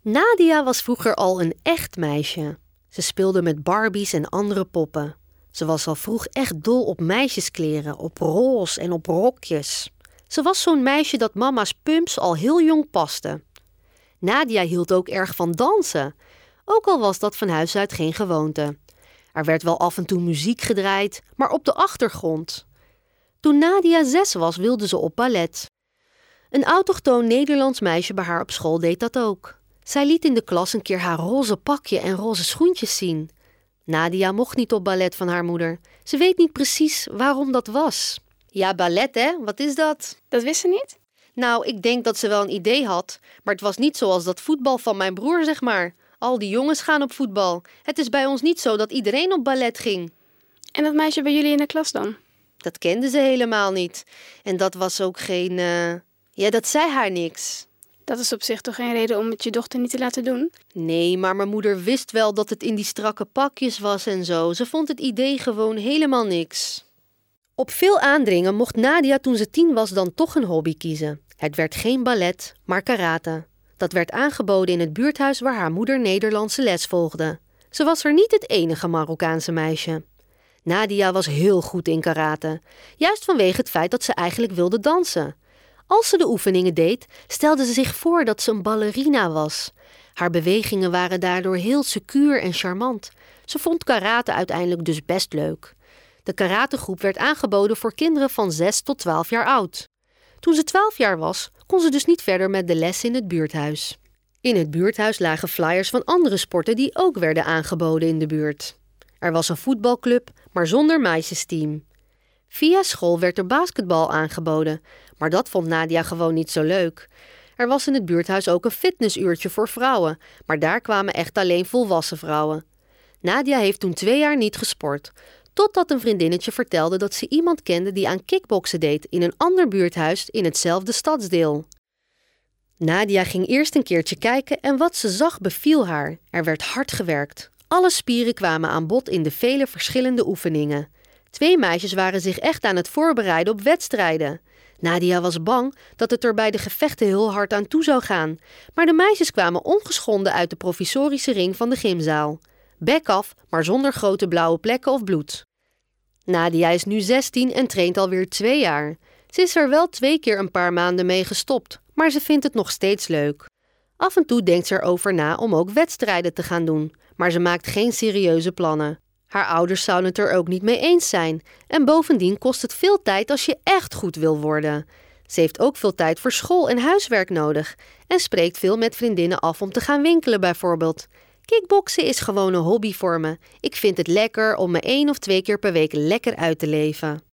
Nadia was vroeger al een echt meisje. Ze speelde met Barbies en andere poppen. Ze was al vroeg echt dol op meisjeskleren, op roze en op rokjes. Ze was zo'n meisje dat mama's pumps al heel jong paste. Nadia hield ook erg van dansen, ook al was dat van huis uit geen gewoonte. Er werd wel af en toe muziek gedraaid, maar op de achtergrond. Toen Nadia 6 was, wilde ze op ballet. Een autochtoon Nederlands meisje bij haar op school deed dat ook. Zij liet in de klas een keer haar roze pakje en roze schoentjes zien. Nadia mocht niet op ballet van haar moeder. Ze weet niet precies waarom dat was. Ja, ballet hè? Wat is dat? Dat wist ze niet? Nou, ik denk dat ze wel een idee had. Maar het was niet zoals dat voetbal van mijn broer, zeg maar. Al die jongens gaan op voetbal. Het is bij ons niet zo dat iedereen op ballet ging. En dat meisje bij jullie in de klas dan? Dat kende ze helemaal niet. En dat was ook geen... Ja, dat zei haar niks. Dat is op zich toch geen reden om het je dochter niet te laten doen? Nee, maar mijn moeder wist wel dat het in die strakke pakjes was en zo. Ze vond het idee gewoon helemaal niks. Op veel aandringen mocht Nadia toen ze 10 was dan toch een hobby kiezen. Het werd geen ballet, maar karate. Dat werd aangeboden in het buurthuis waar haar moeder Nederlandse les volgde. Ze was er niet het enige Marokkaanse meisje. Nadia was heel goed in karate. Juist vanwege het feit dat ze eigenlijk wilde dansen. Als ze de oefeningen deed, stelde ze zich voor dat ze een ballerina was. Haar bewegingen waren daardoor heel secuur en charmant. Ze vond karate uiteindelijk dus best leuk. De karategroep werd aangeboden voor kinderen van 6 tot 12 jaar oud. Toen ze 12 jaar was, kon ze dus niet verder met de les in het buurthuis. In het buurthuis lagen flyers van andere sporten die ook werden aangeboden in de buurt. Er was een voetbalclub, maar zonder meisjesteam. Via school werd er basketbal aangeboden, maar dat vond Nadia gewoon niet zo leuk. Er was in het buurthuis ook een fitnessuurtje voor vrouwen, maar daar kwamen echt alleen volwassen vrouwen. Nadia heeft toen 2 jaar niet gesport, totdat een vriendinnetje vertelde dat ze iemand kende die aan kickboksen deed in een ander buurthuis in hetzelfde stadsdeel. Nadia ging eerst een keertje kijken en wat ze zag beviel haar. Er werd hard gewerkt. Alle spieren kwamen aan bod in de vele verschillende oefeningen. 2 meisjes waren zich echt aan het voorbereiden op wedstrijden. Nadia was bang dat het er bij de gevechten heel hard aan toe zou gaan. Maar de meisjes kwamen ongeschonden uit de provisorische ring van de gymzaal. Bek af, maar zonder grote blauwe plekken of bloed. Nadia is nu 16 en traint alweer 2 jaar. Ze is er wel 2 keer een paar maanden mee gestopt, maar ze vindt het nog steeds leuk. Af en toe denkt ze erover na om ook wedstrijden te gaan doen, maar ze maakt geen serieuze plannen. Haar ouders zouden het er ook niet mee eens zijn en bovendien kost het veel tijd als je echt goed wil worden. Ze heeft ook veel tijd voor school en huiswerk nodig en spreekt veel met vriendinnen af om te gaan winkelen bijvoorbeeld. Kickboksen is gewoon een hobby voor me. Ik vind het lekker om me 1 of 2 keer per week lekker uit te leven.